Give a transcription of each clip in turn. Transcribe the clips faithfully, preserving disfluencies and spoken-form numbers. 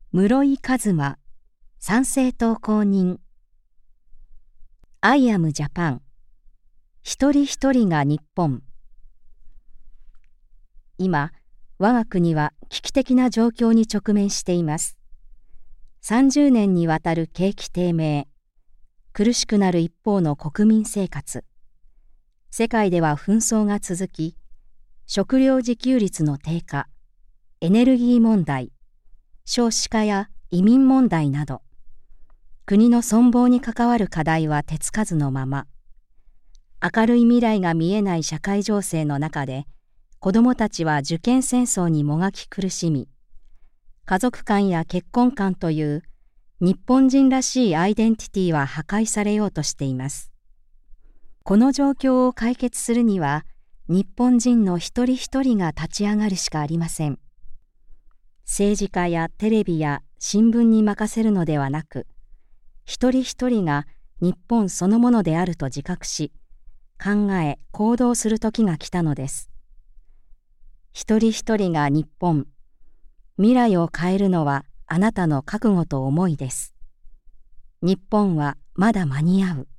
室井一馬、参政党公認。アイアムジャパン。一人一人が日本。今、我が国は危機的な状況に直面しています。さんじゅうねんにわたる景気低迷、苦しくなる一方の国民生活。世界では紛争が続き、食料自給率の低下、エネルギー問題、少子化や移民問題など、国の存亡に関わる課題は手つかずのまま、明るい未来が見えない社会情勢の中で、子どもたちは受験戦争にもがき苦しみ、家族観や結婚観という日本人らしいアイデンティティは破壊されようとしています。この状況を解決するには、日本人の一人一人が立ち上がるしかありません。政治家やテレビや新聞に任せるのではなく、一人一人が日本そのものであると自覚し、考え行動する時が来たのです。一人一人が日本、未来を変えるのはあなたの覚悟と思いです。日本はまだ間に合う。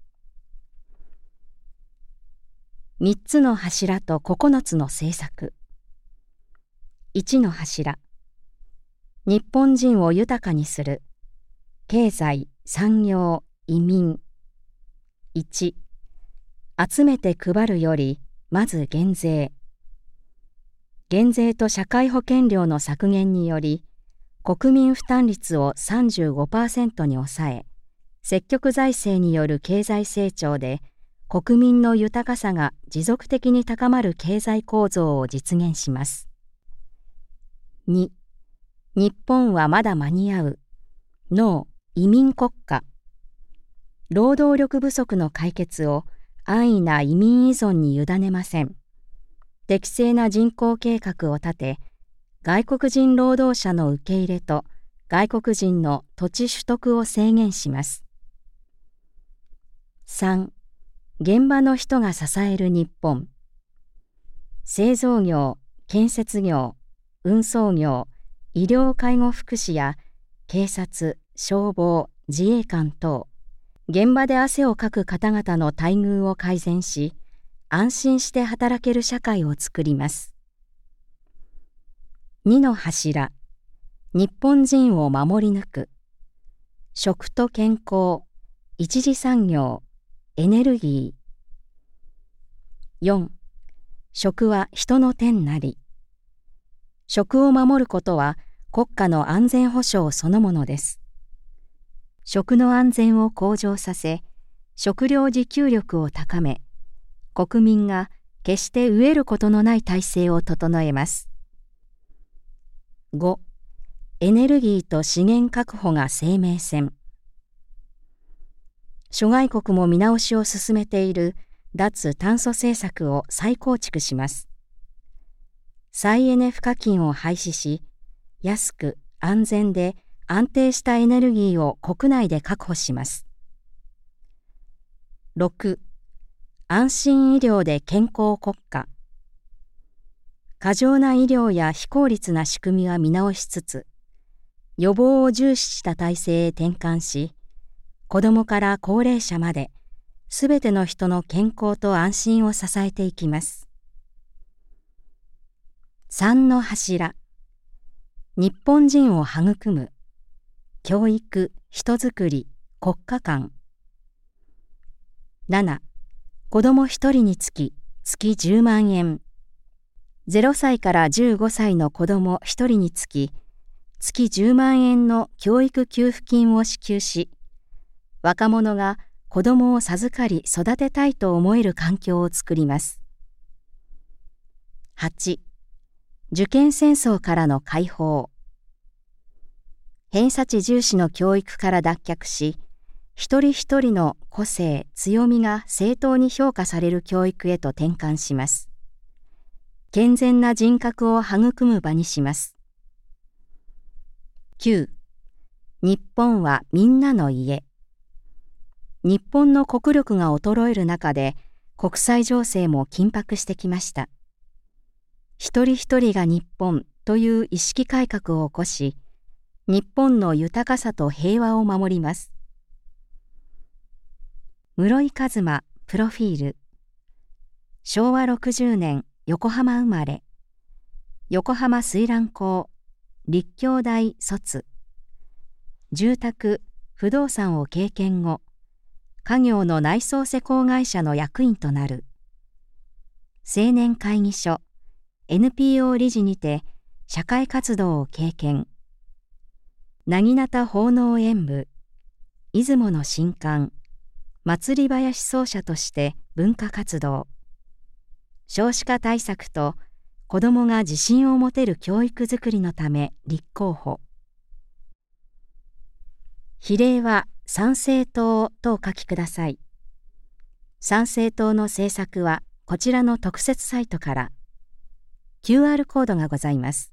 三つの柱と九つの政策。一の柱。日本人を豊かにする。経済、産業、移民。いち、集めて配るより、まず減税。減税と社会保険料の削減により、国民負担率を さんじゅうごパーセント に抑え、積極財政による経済成長で、国民の豊かさが持続的に高まる経済構造を実現します。に、日本はまだ間に合う。ノー、移民国家。労働力不足の解決を安易な移民依存に委ねません。適正な人口計画を立て、外国人労働者の受け入れと外国人の土地取得を制限します。さん、現場の人が支える日本。製造業、建設業、運送業、医療介護福祉や警察、消防、自衛官等、現場で汗をかく方々の待遇を改善し、安心して働ける社会を作ります。にの柱。日本人を守り抜く。食と健康、一次産業、エネルギー。よん、食は人の天なり。食を守ることは国家の安全保障そのものです。食の安全を向上させ、食料自給力を高め、国民が決して飢えることのない体制を整えます。ご、エネルギーと資源確保が生命線。諸外国も見直しを進めている脱炭素政策を再構築します。再エネ賦課金を廃止し、安く安全で安定したエネルギーを国内で確保します。ろく、安心医療で健康国家。過剰な医療や非効率な仕組みは見直しつつ、予防を重視した体制へ転換し、子どもから高齢者まで、すべての人の健康と安心を支えていきます。さんの柱。日本人を育む。教育、人づくり、国家観。なな、子どもひとりにつき月じゅうまんえん。ゼロさいからじゅうごさいの子どもひとりにつき月じゅうまんえんの教育給付金を支給し、若者が子どもを授かり育てたいと思える環境を作ります。はち、受験戦争からの解放。偏差値重視の教育から脱却し、一人一人の個性、強みが正当に評価される教育へと転換します。健全な人格を育む場にします。きゅう、日本はみんなの家。日本の国力が衰える中で、国際情勢も緊迫してきました。一人一人が日本という意識改革を起こし、 日本の豊かさと平和を守ります。室井一馬プロフィール。しょうわろくじゅうねん横浜生まれ。横浜水蘭高、立教大卒。住宅、不動産を経験後、家業の内装施工会社の役員となる。青年会議所、エヌピーオー 理事にて社会活動を経験。なぎなた奉納演舞、出雲の新館、祭り林奏者として文化活動。少子化対策と子どもが自信を持てる教育づくりのため立候補。比例は参政党とお書きください。参政党の政策はこちらの特設サイトから キューアール コードがございます。